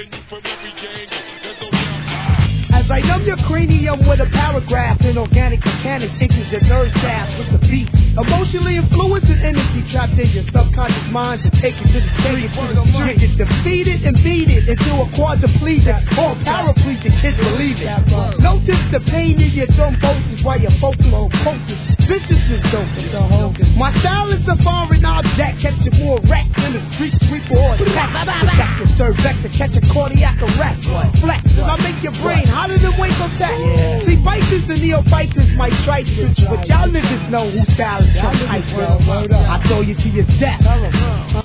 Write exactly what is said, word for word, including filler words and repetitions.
As I numb your cranium with a paragraph in organic mechanics, itches your nerve shaft with the beat. Emotionally influenced and energy trapped in your subconscious mind to take it to the stage. You get defeated and beat it into a quadriplegic or paraplegic, kids believe it. Notice the pain in your thrombosis while your focus on focus. Vicious is dope. My style is a foreign object, catch you more wrecked in the street sweeper or attack. Attack your cervix to catch a cardiac arrest. Flex, I make your brain hotter than wake up that. See, fighters and neophytes might strike you, but y'all niggas know who style is from. I throw you to your death.